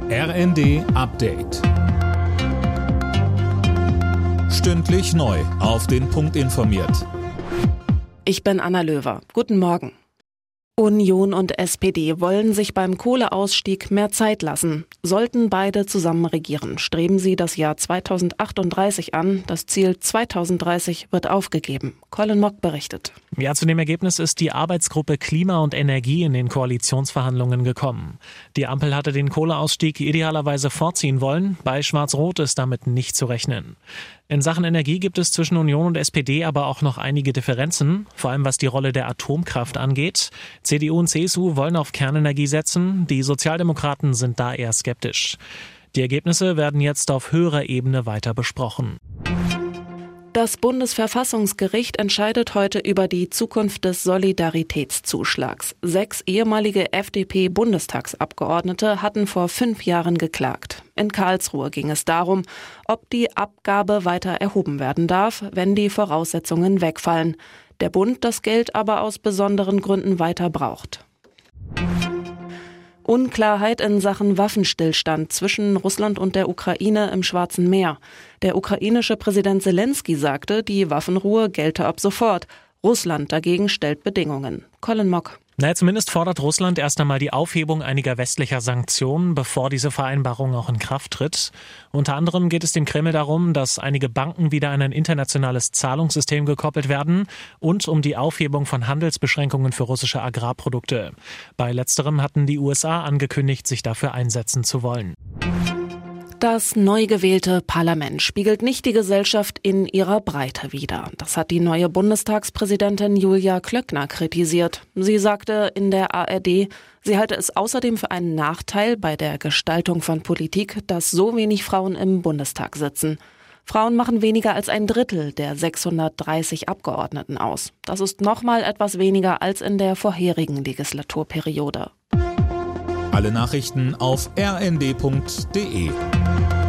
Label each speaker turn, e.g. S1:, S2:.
S1: RND Update. Stündlich neu auf den Punkt informiert.
S2: Ich bin Anna Löwer. Guten Morgen. Union und SPD wollen sich beim Kohleausstieg mehr Zeit lassen. Sollten beide zusammen regieren, streben sie das Jahr 2038 an. Das Ziel 2030 wird aufgegeben. Colin Mock berichtet.
S3: Ja, zu dem Ergebnis ist die Arbeitsgruppe Klima und Energie in den Koalitionsverhandlungen gekommen. Die Ampel hatte den Kohleausstieg idealerweise vorziehen wollen. Bei Schwarz-Rot ist damit nicht zu rechnen. In Sachen Energie gibt es zwischen Union und SPD aber auch noch einige Differenzen, vor allem was die Rolle der Atomkraft angeht. CDU und CSU wollen auf Kernenergie setzen, die Sozialdemokraten sind da eher skeptisch. Die Ergebnisse werden jetzt auf höherer Ebene weiter besprochen.
S2: Das Bundesverfassungsgericht entscheidet heute über die Zukunft des Solidaritätszuschlags. 6 ehemalige FDP-Bundestagsabgeordnete hatten vor 5 Jahren geklagt. In Karlsruhe ging es darum, ob die Abgabe weiter erhoben werden darf, wenn die Voraussetzungen wegfallen. Der Bund das Geld aber aus besonderen Gründen weiter braucht. Unklarheit in Sachen Waffenstillstand zwischen Russland und der Ukraine im Schwarzen Meer. Der ukrainische Präsident Zelensky sagte, die Waffenruhe gelte ab sofort. Russland dagegen stellt Bedingungen. Colin Mock.
S3: Zumindest fordert Russland erst einmal die Aufhebung einiger westlicher Sanktionen, bevor diese Vereinbarung auch in Kraft tritt. Unter anderem geht es dem Kreml darum, dass einige Banken wieder an ein internationales Zahlungssystem gekoppelt werden und um die Aufhebung von Handelsbeschränkungen für russische Agrarprodukte. Bei letzterem hatten die USA angekündigt, sich dafür einsetzen zu wollen.
S2: Das neu gewählte Parlament spiegelt nicht die Gesellschaft in ihrer Breite wider. Das hat die neue Bundestagspräsidentin Julia Klöckner kritisiert. Sie sagte in der ARD, sie halte es außerdem für einen Nachteil bei der Gestaltung von Politik, dass so wenig Frauen im Bundestag sitzen. Frauen machen weniger als 1/3 der 630 Abgeordneten aus. Das ist nochmal etwas weniger als in der vorherigen Legislaturperiode.
S1: Alle Nachrichten auf rnd.de.